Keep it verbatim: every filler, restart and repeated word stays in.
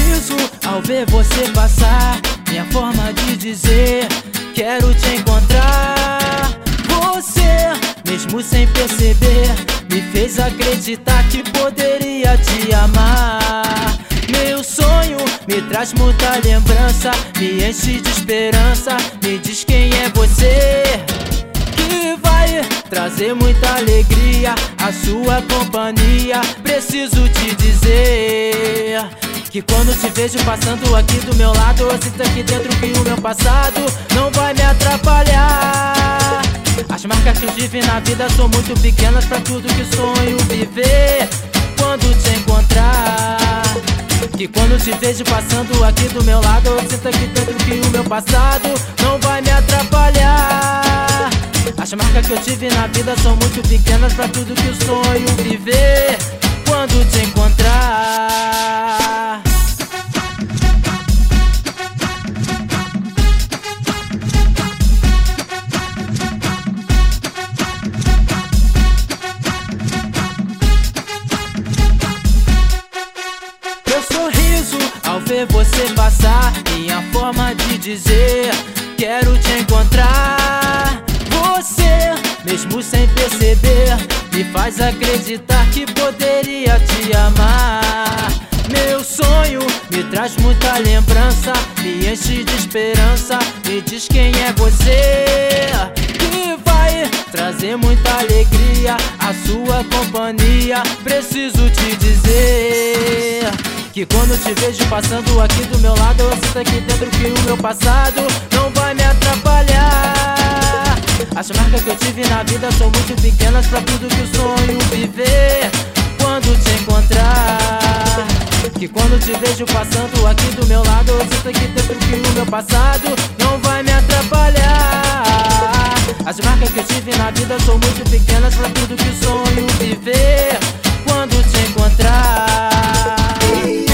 sorriso ao ver você passar, minha forma de dizer quero te encontrar. Você, mesmo sem perceber, me fez acreditar que poderia te amar. Meu sonho me traz muita lembrança, me enche de esperança, me diz quem é você, que vai trazer muita alegria, a sua companhia. Preciso te dizer que quando te vejo passando aqui do meu lado, eu sinto aqui dentro que o meu passado não vai me atrapalhar. As marcas que eu tive na vida são muito pequenas pra tudo que sonho viver quando te encontrar. Que quando te vejo passando aqui do meu lado, eu sinto aqui dentro que o meu passado não vai me atrapalhar. As marcas que eu tive na vida são muito pequenas pra tudo que eu sonho viver quando te encontrar. Meu sorriso ao ver você passar, minha forma de dizer quero te encontrar. Você, mesmo sem perceber, me faz acreditar que poderia te amar. Meu sonho me traz muita lembrança, me enche de esperança, me diz quem é você, que vai trazer muita alegria, a sua companhia. Preciso te dizer que quando te vejo passando aqui do meu lado, eu sinto aqui dentro que o meu passado não vai me atrapalhar. As marcas que eu tive na vida são muito pequenas pra tudo que eu sonho viver quando te encontrar. Que quando te vejo passando aqui do meu lado, eu sinto aqui dentro que o meu passado não vai me atrapalhar. As marcas que eu tive na vida são muito pequenas pra tudo que eu sonho viver quando te encontrar.